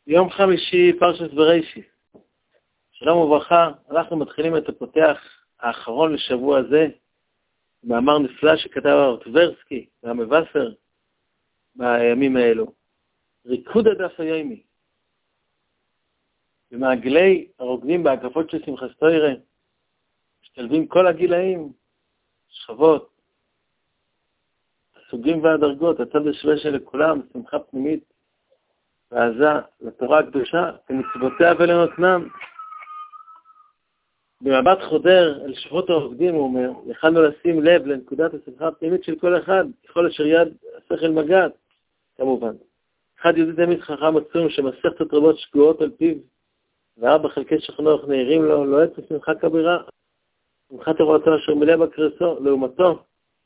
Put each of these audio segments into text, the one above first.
יום חמישי, פרשת בראשית. שלום וברכה, אנחנו מתחילים את הפותח האחרון לשבוע הזה, מאמר נפלא שכתב הרב טברסקי והמבשר בימים האלו. ריקוד הדף היומי. במעגלי הרוקדים בהקפות של שמחת תורה, משתלבים כל הגילאים, שכבות, הסוגים והדרגות, הצד השווה לכולם, שמחה פנימית ועזה לתורה הקדושה, כמצוותיה ולנותנם. במבט חודר אל שכבות הרוקדים, הוא אומר, יכלנו לשים לב לנקודת השמחה הפנימית של כל אחד, ככל אשר יד השכל מגעת, כמובן. אחד יהודי תמיד חכם עצום שמסכתות רבות שגועות על פיו, וארבע חלקי שכנוך נעירים לו, לא עצם שמחה כבירה, שמחת תורתו אשר מלא בקרסו, לעומתו,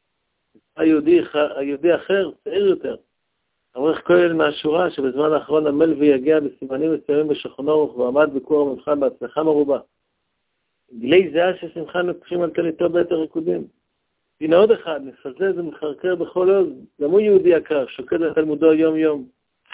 היהודי אחר, צעיר יותר, אברך כולל מהשורה שבזמן האחרון עמל ויגיע בסימנים מסוימים בשכנו ועמד בכור המבחן בהצלחה מרובה. גלי זהה ששמחה נפחים על תליתו בעת הריקודים. הנה עוד אחד, מפזז ומחרקר בכל עוז, גם הוא יהודי יקר, שוקד על תלמודו יום יום.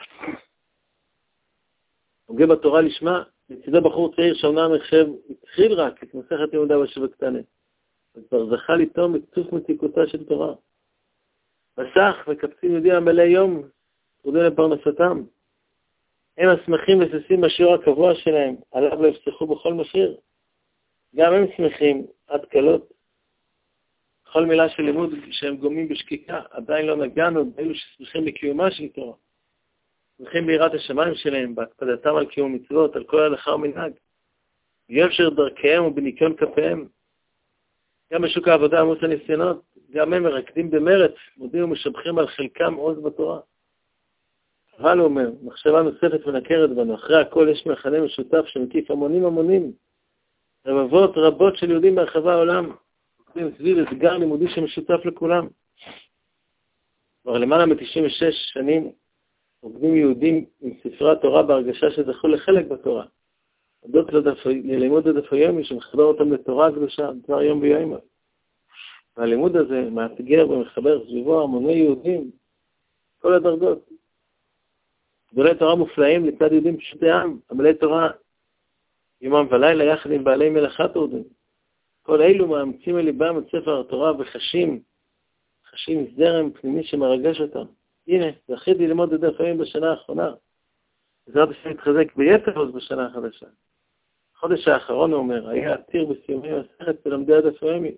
הוגה בתורה לשמה, לצידו בחור צעיר שאומנם התחיל רק את מסכת לימודיו שבקטנה, וכבר זכה לטעום בקצוף מתיקותה של תורה. בסך מקפצים יהודים המלא יום, תורדים לפרנסתם. הם השמחים וססים בשיעור הקבוע שלהם, עליו לא יפסחו בכל מחיר. גם הם שמחים עד קלות. בכל מילה של לימוד שהם גומים בשקיקה, עדיין לא נגענו באלו ששמחים בקיומה של תורה. שמחים ביראת השמיים שלהם, בהקפדתם על קיום מצוות, על כל הלכה ומנהג. ביושר דרכיהם ובניקיון כפיהם. גם בשוק העבודה עמוס הניסיונות, גם הם מרקדים במרץ, מודים ומשבחים על חלקם עוז בתורה. אבל הוא אומר, מחשבה נוספת ונקרת בנו, אחרי הכל יש מכנה משותף שמקיף המונים, רבבות רבות של יהודים ברחבי העולם, סביב אתגר לימודי שמשותף לכולם. כבר למעלה מ-96 שנים, עובדים יהודים עם ספרי התורה בהרגשה שזכו לחלק בתורה. עדות ללימוד הדף היומי שמחבר אותם לתורה הקדושה, דבר יום ויום. והלימוד הזה מאתגר ומחבר סביבו המוני יהודים, כל הדרגות. גדולי תורה מופלאים לצד יהודים פשוטי עם, עמלי תורה יומם ולילה יחד עם בעלי מלאכת יהודים. כל אלו מאמצים אל ליבם את ספר התורה וחשים זרם פנימי שמרגש אותם. הנה, זכיתי ללמוד את הדף היומי בשנה האחרונה. בעזרת השם להתחזק ביתר עוז בשנה החדשה. החודש האחרון, הוא אומר, היה עתיר בסיומי מסכת בלמדי הדף היומי.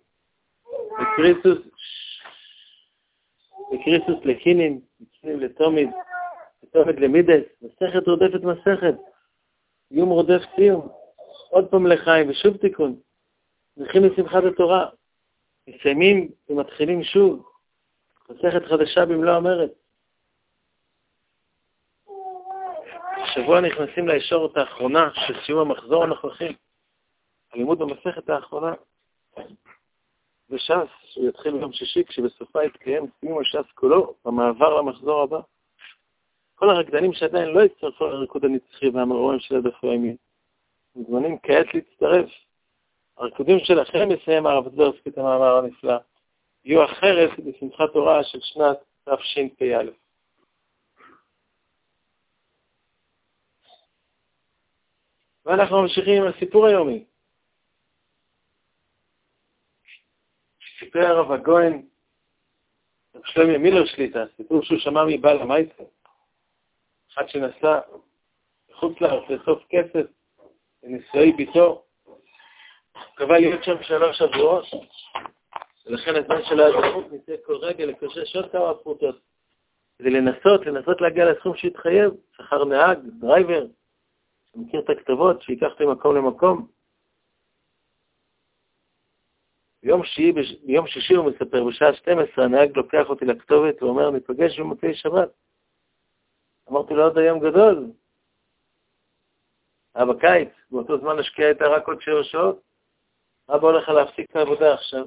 וקריסוס לקינים לתומיד, לתומד למידס, מסכת רודפת מסכת, יום רודף סיום, עוד פעם לחיים ושוב תיקון, זכים לשמחת התורה, מסיימים ומתחילים שוב, מסכת חדשה במלוא המרד. השבוע נכנסים לישורת האחרונה של סיום המחזור הנוכחי, הלימוד במסכת האחרונה, וש"ס, שהוא יתחיל ביום שישי, כשבסופה יתקיים סיום הש"ס כולו, במעבר למחזור הבא. כל הרקדנים שעדיין לא יצטרפו לריקוד הנצחי והמרומם של הדף היומי, מוזמנים כעת להצטרף. הריקודים שלכם, יסיים הרב טברסקי את המאמר הנפלא, יהיו אחרת בשמחת תורה של שנת תשפ"א. ואנחנו ממשיכים עם הסיפור היומי. סיפר הרב הגויין, שלומי מילר שליטה, סיפור שהוא שמע מבעל המייסר. אחד שנסע בחוץ לארץ לאסוף כסף לנישואי ביתו, קבע להיות שם 3 שבועות, ולכן הזמן שלו היה דחוף ניסה כל רגע לקושש עוד כמה פרוטות, כדי לנסות להגיע לסכום שהתחייב, שכר נהג, דרייבר, שמכיר את הכתובות, שיקח אותי ממקום למקום. ביום שישי הוא מספר, בשעה 12, הנהג לוקח אותי לכתובת ואומר, ניפגש במוצאי שבת. אמרתי לו, עוד היום גדול. היה בקיץ, באותו זמן השקיע הייתה רק עוד 7 שעות. אבא הולך להפסיק את העבודה עכשיו.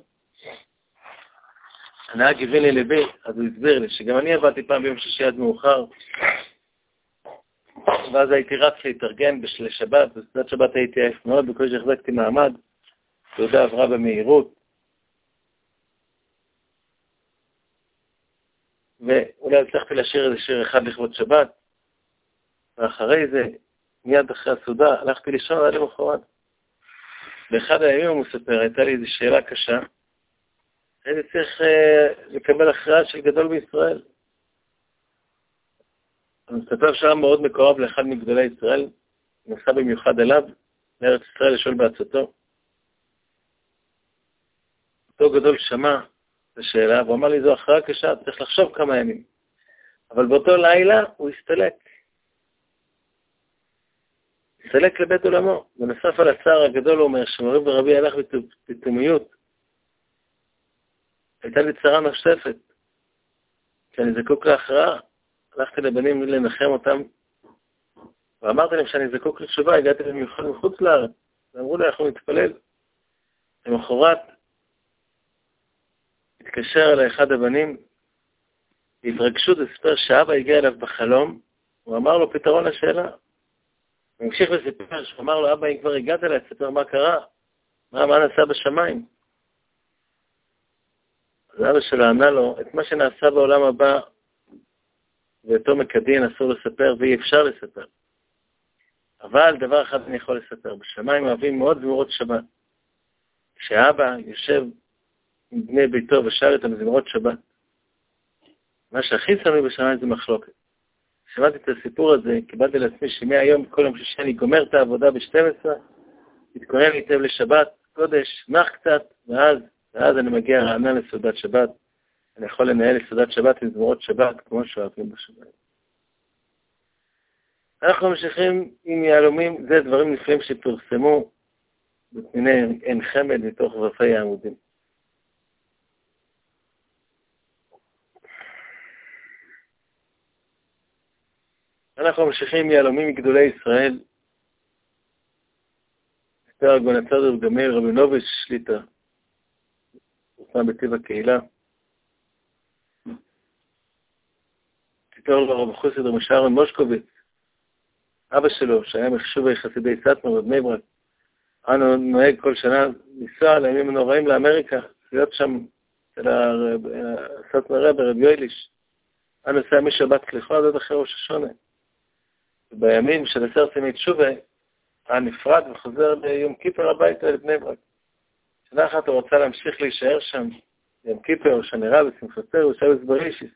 הנהג הבין לי לבי, אז הוא הסביר לי, שגם אני עבדתי פעם ביום שישי עד מאוחר. ואז הייתי רץ להתארגן לשבת, בסדת שבת הייתי עייף מאוד, בכל שהחזקתי מעמד. תעודה עברה במהירות. ואולי הצלחתי לשיר איזה שיר אחד לכבוד שבת, ואחרי זה מיד אחרי הסעודה, הלכתי לישון עד למחרת. באחד הימים הוא מספר, הייתה לי איזו שאלה קשה, הייתי צריך לקבל הכרעה של גדול בישראל. אני מספר שהיה מאוד מקורב לאחד מגדולי ישראל, נסע במיוחד אליו, לארץ ישראל לשאול בעצתו. אותו גדול שמע את השאלה, והוא אמר לי, זו הכרעה קשה, צריך לחשוב כמה ימים. אבל באותו לילה הוא הסתלק. הסתלק לבית עולמו, ונוסף על הצער הגדול הוא אומר, שמורי ורבי הלך בתומיות. הייתה לי צרה נוספת, שאני זקוק להכרעה. הלכתי לבנים לנחם אותם, ואמרתי להם שאני זקוק לתשובה, הגעתי במיוחד מחוץ לארץ, ואמרו לי, אנחנו נתפלל. למחרת, התקשר אליי אחד הבנים, בהתרגשות הספר שאבא הגיע אליו בחלום, הוא אמר לו פתרון לשאלה. הוא המשיך לספר, שהוא אמר לו, אבא, אם כבר הגעת אליי, ספר מה קרה, מה נעשה בשמיים. אז אבא שלו ענה לו, את מה שנעשה בעולם הבא, ואותו מקדין אסור לספר, ואי אפשר לספר. אבל דבר אחד אני יכול לספר, בשמיים אוהבים מאוד זמורות שבת. כשאבא יושב עם בני ביתו ושר את המזמורות שבת, מה שהכי שמי בשמיים זה מחלוקת. כששמעתי את הסיפור הזה, קיבלתי לעצמי שמהיום כל יום שישי אני גומר את העבודה ב-12, מתכונן היטב לשבת, קודש, נח קצת, ואז אני מגיע רענן לסעודת שבת. אני יכול לנהל לסעודת שבת עם זמורות שבת, כמו שאוהבים בשבת. אנחנו ממשיכים עם יהלומים, זה דברים נפלאים שפורסמו בפניני עין חמד מתוך רפי העמודים. אנחנו ממשיכים עם יהלומים מגדולי ישראל. מספר הגון הצד וגמל רבינוביץ' שליטה. פורסם בטיב הקהילה. סיפר לו רב חוסד רבי אהרון מושקוביץ, אבא שלו, שהיה מחשוב חסידי סאטמר בבני ברק, היה נוהג כל שנה לנסוע לימים הנוראים לאמריקה, להיות שם אצל הסאטמר רבי רבי יויליש. היה נוסע משבת סליחה עד אחרי ראש השונה. ובימים של 10 ימי תשובה, היה נפרד וחוזר ביום כיפר הביתה לבני ברק. שנה אחת הוא רצה להמשיך להישאר שם, ביום כיפר, שנראה בשמחתו, הוא שבס ברישיס.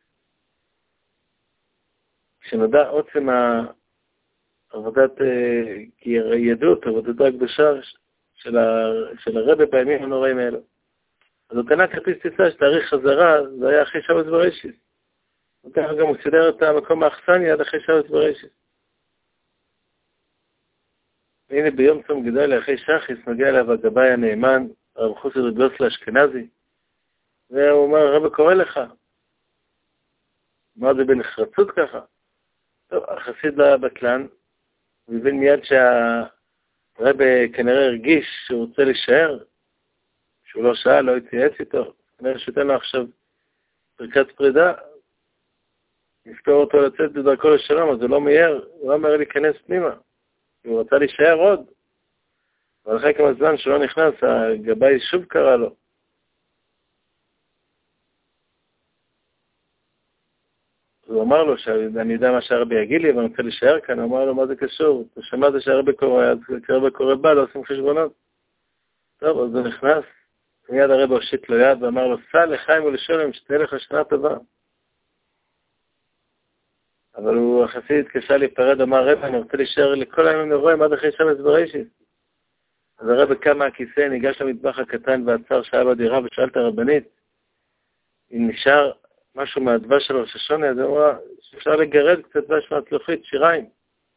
כשנודע עוצם עבודת, כי ידעות, עבודתו הקדושה של הרבי בימים הנוראים האלו. אז הוא קנה כרטיס טיסה שתאריך חזרה, זה היה אחרי שבס ברישיס. וככה גם הוא סידר את המקום האכסניה עד אחרי שבס ברישיס. והנה ביום צום גדול אחרי שחיס מגיע אליו הגבאי הנאמן, הרב חוסר רגלוס לאשכנזי, והוא אומר, הרב קורא לך. מה זה בנחרצות ככה? טוב, החסיד לבטלן, הוא הבין מיד שהרב כנראה הרגיש שהוא רוצה להישאר, שהוא לא שאל, לא התייעץ איתו, כנראה שתן לו עכשיו פרקת פרידה, נפתור אותו לצאת בדרכו לשלום, אז הוא לא מהר, הוא לא מהר להיכנס פנימה. הוא רצה להישאר עוד, אבל אחרי כמה זמן שלא נכנס, הגבאי שוב קרא לו. הוא אמר לו שאני יודע מה שהרבי יגיד לי, אבל אני רוצה להישאר כאן. הוא אמר לו, מה זה קשור? אתה שמעת שהרבי קורא, אז כשהרבי קורא בא, לא עושים חשבונות. טוב, אז הוא נכנס, מיד הרבי הושיט לו יד ואמר לו, סע לחיים ולשלם, שתהיה לך שנה טובה. אבל הוא החסיד התקשה להיפרד, אמר, רבי, אני רוצה להישאר לכל הימים נרואים עד אחרי שבס ברישיס. אז הרבי קם מהכיסא, ניגש למטבח הקטן ועצר שהיה בדירה ושאל את הרבנית, אם נשאר משהו מהדבש של ראש השונה, אז הוא אמר, שאפשר לגרד קצת דבש מהצלוחית, שיריים.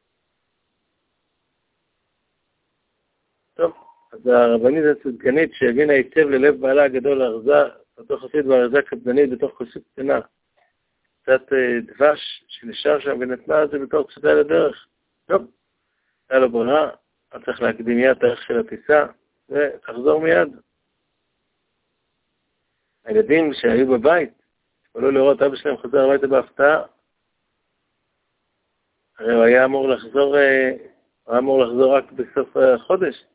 טוב, אז הרבנית הצדקנית שהבינה היטב ללב בעלה הגדול לארזה, אותו חסיד בארזה קפדנית בתוך כוסית קטנה. קצת דבש שנשאר שם ונתנה את זה בתור קצתה לדרך. טוב, היה לו ברירה, אתה צריך להקדים מיד את הערך של הטיסה, ותחזור מיד. הילדים שהיו בבית, עלו לראות אבא שלהם חוזר הביתה בהפתעה, הרי הוא היה אמור לחזור רק בסוף החודש.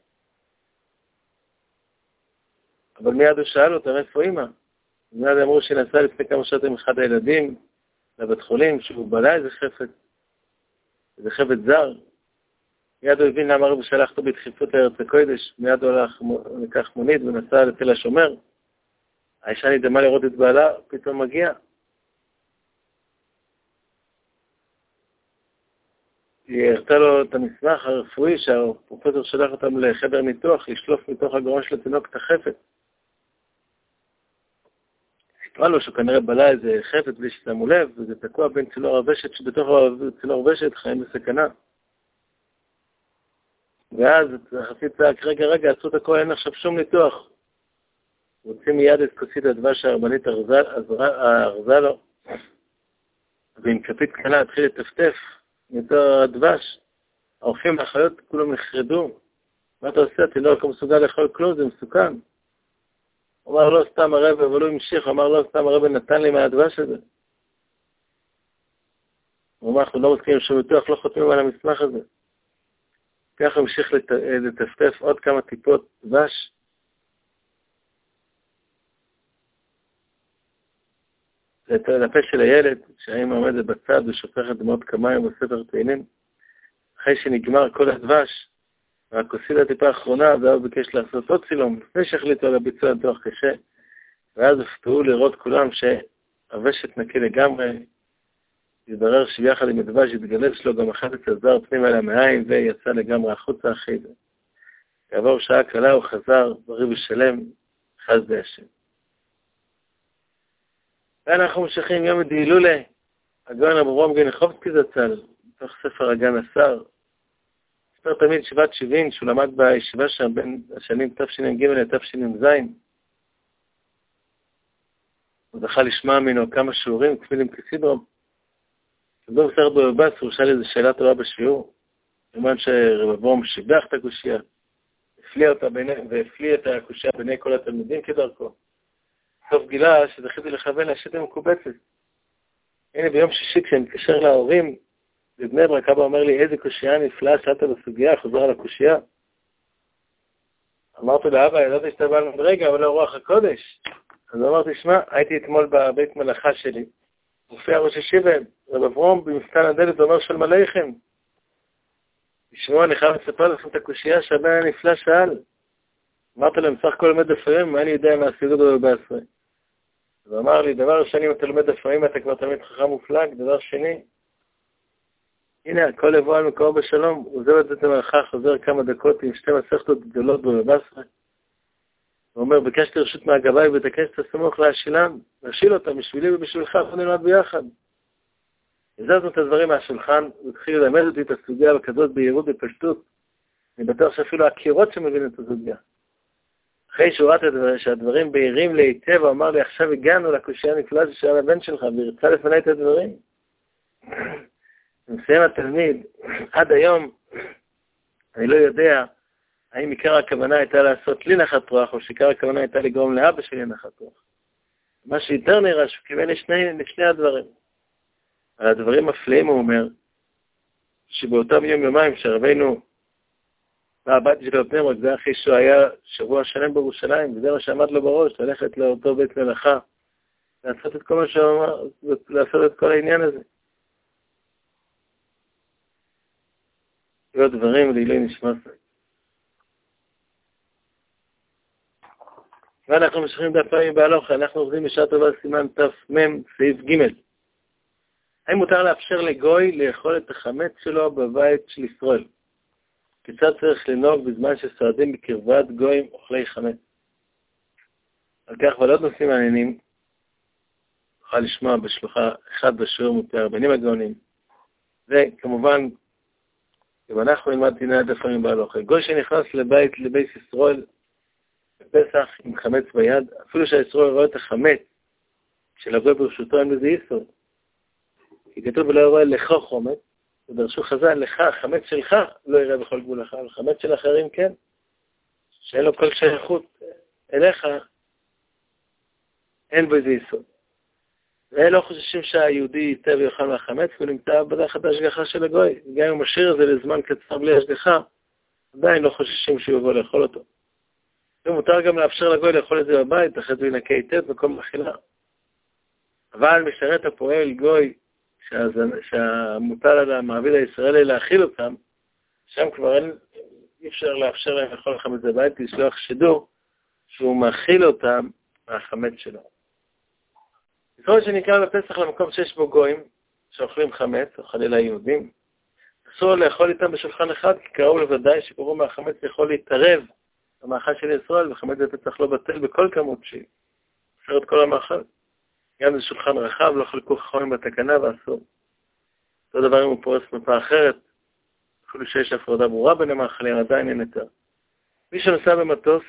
אבל מיד הוא שאל אותו, איפה אמא? מיד אמרו שנסע לפני כמה שעות עם אחד הילדים לבית חולים, שהוא בנה איזה חפץ זר. מיד הוא הבין למה הרב שלח אותו בדחיפות לארץ הקודש, מיד הוא הלך לקח מונית ונסע לתל השומר. האישה נדמה לראות את בעלה, פתאום מגיע. היא הראתה לו את המסמך הרפואי שהפרופסור שלח אותם לחדר ניתוח, לשלוף מתוך הגרון של התינוק את החפת. סיפרה לו שהוא כנראה בלה איזה חפת בלי ששמו לב, וזה תקוע בין צינור הוושת, שבתוך צינור הוושת חיים בסכנה. ואז החסיד צעק, רגע, עצרו את הכל, אין עכשיו שום ניתוח. רוצים מיד את כוסית הדבש שהרבנית ארזה לו, ועם כפית קטנה התחיל לטפטף יותר הדבש. האורחים והחיות כולם נחרדו. מה אתה עושה? התינוק לא מסוגל לאכול כלום, זה מסוכן. הוא אמר לא סתם הרב, אבל הוא המשיך, הוא אמר לא סתם הרב נתן לי מהדבש הזה. הוא אמר, אנחנו לא מסכימים שום ניתוח, לא חותמים על המסמך הזה. ככה המשיך לטפטף עוד כמה טיפות דבש. את הפה של הילד, שהאמא עומדת בצד ושופכת דמעות כמיים בספר תהילים. אחרי שנגמר כל הדבש, והכוסית הטיפה האחרונה, והוא ביקש לעשות עוד צילום, לפני שהחליטו על הביצוע ניתוח קשה, ואז הופתעו לראות כולם שהוושת נקי לגמרי, התברר שיחד עם הדבש התגלב שלו גם החפץ הזר פנימה למעיים ויצא לגמרי החוצה אחיד. כעבור שעה קלה הוא חזר בריא ושלם, חז בהשם. ואנחנו ממשיכים יום דהילולה, הגאון אברהם גניחובסקי זצ"ל, מתוך ספר הגן השר. ספר תמיד שבעת 70, שהוא למד בישיבה שם בין השנים תשנ"ג לתשנ"ז. הוא זכה לשמוע ממנו כמה שיעורים, כפילים כסדרום. בדור סרט בבבס, הוא שאל איזו שאלה טובה בשיעור. כמובן שרב אברהם שיבח את הקושייה, והפליא את הקושייה ביני כל התלמידים כדרכו. סוף גילה שזכיתי לכוון להשת מקובצת. הנה ביום שישי כשאני מתקשר להורים, בבני ברק אבא אומר לי, איזה קושייה נפלאה, שאלת בסוגיה, חוזר על הקושייה. אמרתי לאבא, ידעתי שאתה בא למדרגה, אבל לא רוח הקודש. אז אמרתי, שמע, הייתי אתמול בבית מלאכה שלי, מופיע ראש השיבה, רב אברהם במפתן הדלת אומר שלום עליכם. תשמעו, אני חייב לספר לכם את הקושייה שהבן הנפלא שאל. אמרתי להם, סך הכל לומד דפרים, מה אני יודע מה הסירות ב-14? אז אמר לי, דבר שני, אם אתה לומד דפרים, אתה כבר תמיד חכם מופלג. דבר שני, הנה, הכל יבוא על מקום בשלום. הוא עוזב את המלאכה, חוזר כמה דקות עם שתי מסכתות גדולות ב-14. הוא אומר, ביקשתי רשות מהגבאי ותקש את הסמוך להשילם, להשיל אותם בשבילי ובשבילך, בוא נלמד ביחד. הזזנו את הדברים מהשולחן, והתחיל ללמד אותי את הסוגיה בכזאת בהירות ופשטות. אני בטוח שאפילו הקירות שמבינים את הסוגיה. אחרי שהוא ראה שהדברים בהירים להיטב, הוא אמר לי, עכשיו הגענו לקושייה הנפלאה ששאל הבן שלך, והרצה לפני את הדברים. מסיים התלמיד, עד היום, אני לא יודע, האם עיקר הכוונה הייתה לעשות לי נחת רוח, או שעיקר הכוונה הייתה לגרום לאבא שלי נחת רוח. מה שיותר נראה שהוא קיבל לשני הדברים. על הדברים מפליאים הוא אומר, שבאותם יומיים שרבינו, והבת שלו בני ברק, זה אחרי שהוא היה שבוע שלם בירושלים, וזה מה שעמד לו בראש, ללכת לאותו בית מלאכה, לעשות את כל מה שהוא אמר, לעשות את כל העניין הזה. ועוד דברים לעילוי נשמת. ואנחנו משכים דף פעמים בהלוכה, אנחנו עובדים בשעה טובה סימן תמ"ם סעיף ג'. האם מותר לאפשר לגוי לאכול את החמץ שלו בבית של ישראל? כיצד צריך לנהוג בזמן שסועדים בקרבת גויים אוכלי חמץ? על כך ועוד נושאים מעניינים, נוכל לשמוע בשלוחה אחד בשיעור מותר רבנים הגאונים. וכמובן, אם אנחנו נלמד דיני הדף פעמים בהלוכה, גוי שנכנס לבית ישראל, בפסח עם חמץ ביד, אפילו שהישראל רואה את החמץ של הגוי ברשותו, אין בזה איסור. כי כתוב ולא יראה לך חומץ, ודרשו חז"ל, לך, החמץ שלך לא יראה בכל גבולך, אבל חמץ של אחרים כן, שאין לו כל שייכות אליך, אין בזה איסור. והם לא חוששים שהיהודי ייתה ויאכל מהחמץ, והוא נמצא בדרך ההשגחה של הגוי. גם אם הוא משאיר את זה לזמן קצר בלי השגחה, עדיין לא חוששים שהוא יבוא לאכול אותו. ומותר גם לאפשר לגוי לאכול את זה בבית, אחרי זה ינקה היטב מקום אכילה. אבל משרת הפועל גוי, שהמוטל על המעביד הישראלי להאכיל אותם, שם כבר אי אפשר לאפשר להם לאכול חמץ בבית, לשלוח שידור שהוא מאכיל אותם מהחמץ שלו. ככל שנקרא בפסח למקום שיש בו גויים, שאוכלים חמץ, או חלילה יהודים, אסור לאכול איתם בשולחן אחד, כי קראו לוודאי שקראו מהחמץ יכול להתערב במאכל של ישראל, וחמץ בפסח לא בטל בכל כמות שהיא. אסור את כל המאכל. גם זה שולחן רחב, לא חלקו חכמים בתקנה ואסור. אותו דבר אם הוא פורס מפה אחרת, אפילו שיש הפרדה ברורה בין המאכלים, עדיין אין יותר. מי שנוסע במטוס,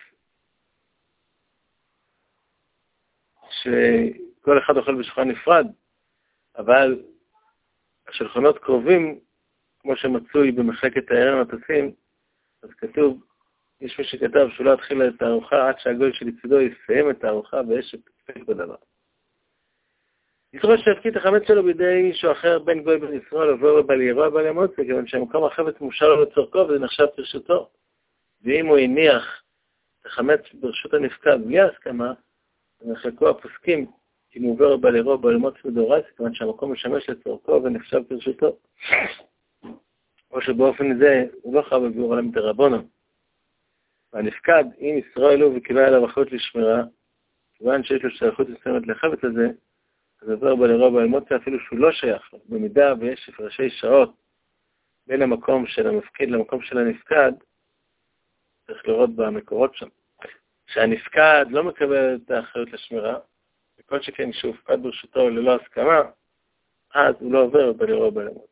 שכל אחד אוכל בשולחן נפרד, אבל השולחנות קרובים, כמו שמצוי במחלקת תיירים המטוסים, אז כתוב, יש מי שכתב שהוא לא התחיל את הארוחה עד שהגוי שלצידו יסיים את הארוחה ויש שפק בדבר. ישראל שהפקיד החמץ שלו בידי מישהו אחר בין גוי בן ישראל עובר בעל ירוע בעל אמוציה, כיוון שהמקום החמץ מושר לו לצורכו וזה נחשב ברשותו. ואם הוא הניח את החמץ ברשות הנפקד בלי ההסכמה, אז נחלקו הפוסקים אם הוא עובר בעל ירוע בעל אמוציה בדורייס, כיוון שהמקום משמש לצורכו ונחשב ברשותו. או שבאופן זה הוא לא חייב בביאור עליהם דרבנן. והנפקד, אם ישראל הוא וקיבל עליו אחריות לשמירה, כיוון שיש לו שייכות מסוימת לחפץ הזה, אז עובר בלרוב האמוציה אפילו שהוא לא שייך לו. במידה ויש הפרשי שעות בין המקום של המפקיד למקום של הנפקד, צריך לראות במקורות שם. שהנפקד לא מקבל את האחריות לשמירה, וכל שכן שהוא הופקד ברשותו ללא הסכמה, אז הוא לא עובר בלרוב האמוציה.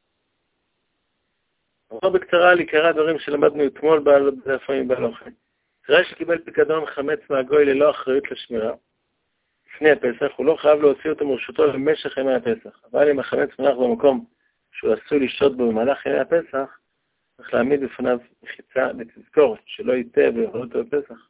עבור בקצרה על עיקרי הדברים שלמדנו אתמול לפעמים בהלוכה. ישראל שקיבל פיקדון חמץ מהגוי ללא אחריות לשמירה, לפני הפסח, הוא לא חייב להוציא אותו מרשותו למשך ימי הפסח. אבל אם החמץ מונח במקום שהוא עשוי לשהות בו במהלך ימי הפסח, צריך להעמיד בפניו מחיצה לתזכורת, שלא ייטה ויאכל אותו בפסח.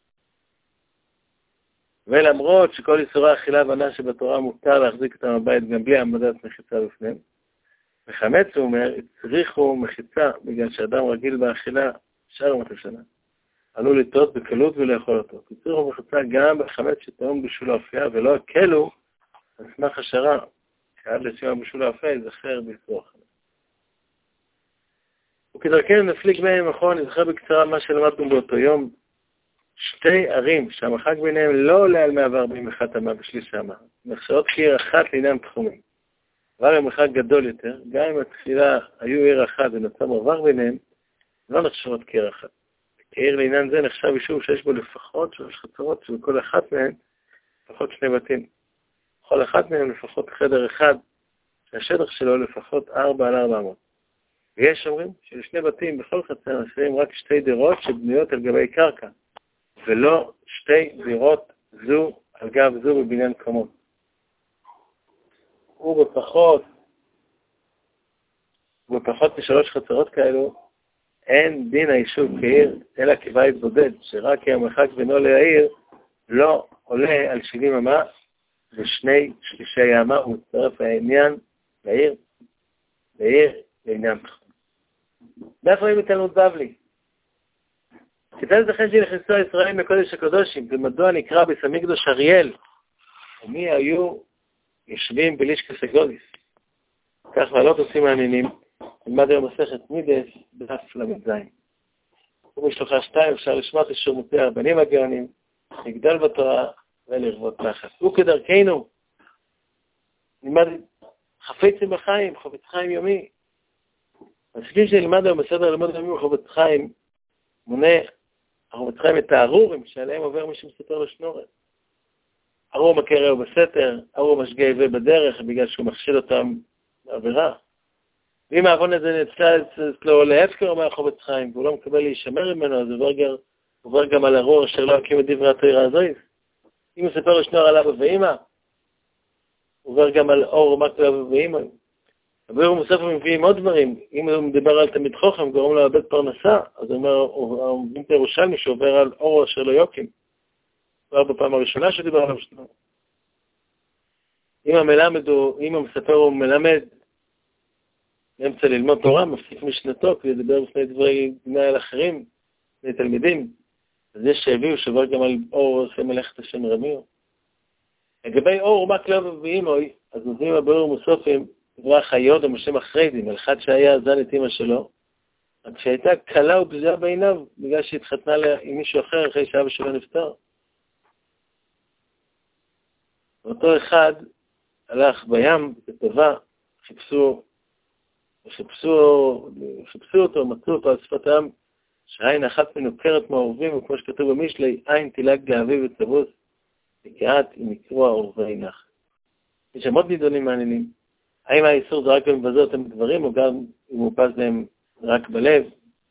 ולמרות שכל איסורי אכילה והנאה שבתורה מותר להחזיק אותם בבית גם בלי העמדת מחיצה בפניהם, וחמץ, הוא אומר, הצריכו מחיצה בגלל שאדם רגיל באכילה שאר ימות השנה. עלול לטעות בקלות ולאכול אותו. הצריכו מחיצה גם בחמץ שטעון בשול האפייה, ולא הקלו על סמך השערה, שעד לסיום בשול האפייה ייזכר באיסור החמץ. וכדרכנו נפליג בהם נכון, נזכר בקצרה מה שלמדנו באותו יום. שתי ערים שהמרחק ביניהם לא עולה על 141 אמה בשליש האמה, נחשבות כעיר אחת לעניין תחומים. אבל המרחק גדול יותר, גם אם התחילה היו עיר אחת ונוצר מרווח ביניהם, לא נחשבות כעיר אחת. כעיר לעניין זה נחשב יישוב שיש בו לפחות 3 חצרות, שבכל אחת מהן לפחות 2 בתים. בכל אחת מהן לפחות חדר אחד, שהשטח שלו לפחות 4 על 400. ויש אומרים שלשני בתים בכל חצר נשארים רק 2 דירות שבנויות על גבי קרקע, ולא 2 דירות זו על גב זו בבניין קומות. ובפחות מ3 חצרות כאלו, אין דין היישוב כעיר, אלא כבית בודד, שרק כי המרחק בינו לעיר לא עולה על 70 אמה, ושני שלישי האמה הוא מצטרף העניין לעיר לעניין תחום. מאיפה רואים איתנו בבלי? כיצד זכן שנכנסו הישראלים מקודש הקדושים, ומדוע נקרא ביס המקדוש אריאל, ומי היו יושבים בלישקס הגודיס. כך ועלות עושים מעניינים, נלמד היום מסכת מידס בדף ל"ז. ובשלוחה 2 אפשר לשמוע את שורמותי הרבנים הגאונים, לגדול בתורה ולרבות נחת. וכדרכנו, נלמד חפצים בחיים, חפץ חיים יומי. הסכים שנלמד היום בסדר לימוד יומי וחפץ חיים, מונה החפץ חיים את הארורים שעליהם עובר מי שמספר לו שנורת. ארור מכה רעהו בסתר, ארור משגה עיוור בדרך, בגלל שהוא מכשיל אותם בעבירה. ואם העוון הזה נצא אצלו להפקר מהחפץ חיים, והוא לא מקבל להישמר ממנו, אז הוא עובר גם על ארור אשר לא הקים את דברי התורה הזויס. אם הוא ספר לו שנור על אבא ואמא, הוא עובר גם על אור מקל אבא ואמא. אבל הוא מוסף ומביאים עוד דברים. אם הוא מדבר על תמיד חוכם, גורם לו לאבד פרנסה, אז הוא אומר, הוא מבין את ירושלמי שעובר על אור אשר לא יוקים. כבר בפעם הראשונה שדיבר עליו שנור. אם המספר הוא מלמד, באמצע ללמוד תורה, מפסיק משנתו, כי לדבר בפני דברי גנאי על אחרים, לתלמידים. אז יש שהביאו שעבר גם על אור עושה מלאכת השם רמיו. לגבי אור מה כלב ואימוי, אז נותנים הביאור מוסופים, דברי החיות או משם אחריידים, על אחד שהיה זן את אמא שלו, רק שהייתה קלה ובזויה בעיניו, בגלל שהתחתנה עם מישהו אחר אחרי שאבא שלו נפטר. אותו אחד הלך בים, בטבע, חיפשו אותו, מצאו אותו על שפת הים, שעין אחת מנוכרת מהעורבים, וכמו שכתוב במשלי, עין תילג לאביב וצבוס, וכעת אם יקרו העורבי נח. יש המות נידונים מעניינים. האם האיסור זה רק מבזה אותם בדברים, או גם אם הוא פס להם רק בלב?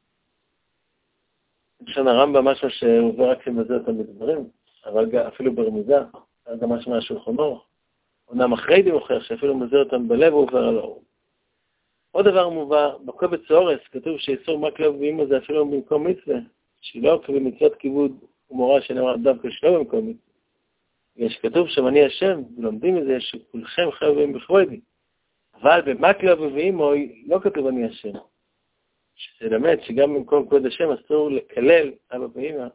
לשון הרמב"ם משהו שעובר רק מבזה אותם בדברים, אבל אפילו ברמיזה, אז גם משהו מהשולחן אורך. אומנם אחרי די מוכיח שאפילו מבזה אותם בלב הוא עובר על האור. עוד דבר מובא, בקובץ אורס כתוב שאיסור מקלב ואימא זה אפילו במקום מצווה, שלא כבמצוות כיבוד ומורה שנאמר דווקא שלא במקום מצווה. יש כתוב שם אני השם, ולומדים מזה שכולכם חייבים בכבודי. אבל במקלב ואימא לא כתוב אני השם. שזה למד שגם במקום כבוד השם אסור לקלל אבא ואימא.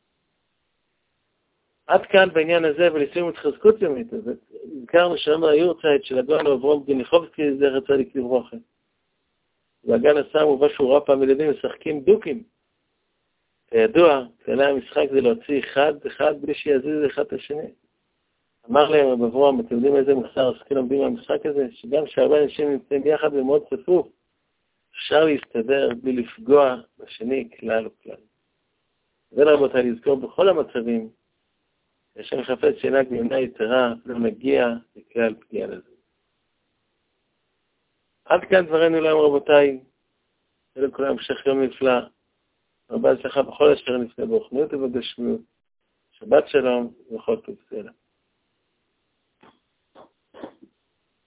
עד כאן בעניין הזה ולסיום התחזקות יומית. אז הזכרנו שאמר היורצייט של הגאון אברהם גניחובסקי זכר צדיק לברכה. והגן עשה מובא שהוא ראה פעם ילדים משחקים דוקים. כידוע, כללי המשחק זה להוציא אחד בלי שיזיז אחד את השני. אמר להם רב אברהם, אתם יודעים איזה מוסר עסקים לומדים מהמשחק הזה? שגם כשהרבה אנשים נמצאים ביחד ומאוד צפוף, אפשר להסתדר בלי לפגוע בשני כלל וכלל. ולרבותיי, לזכור בכל המצבים, השם חפץ שינהג בימנה יתרה, לא נגיע לכלל פגיעה לזה. עד כאן דברנו להם רבותיי, ולכולם המשך יום נפלא, רבה הצלחה בכל אשר נפנה ברוחניות ובגשמיות, שבת שלום וכל טוב סלע.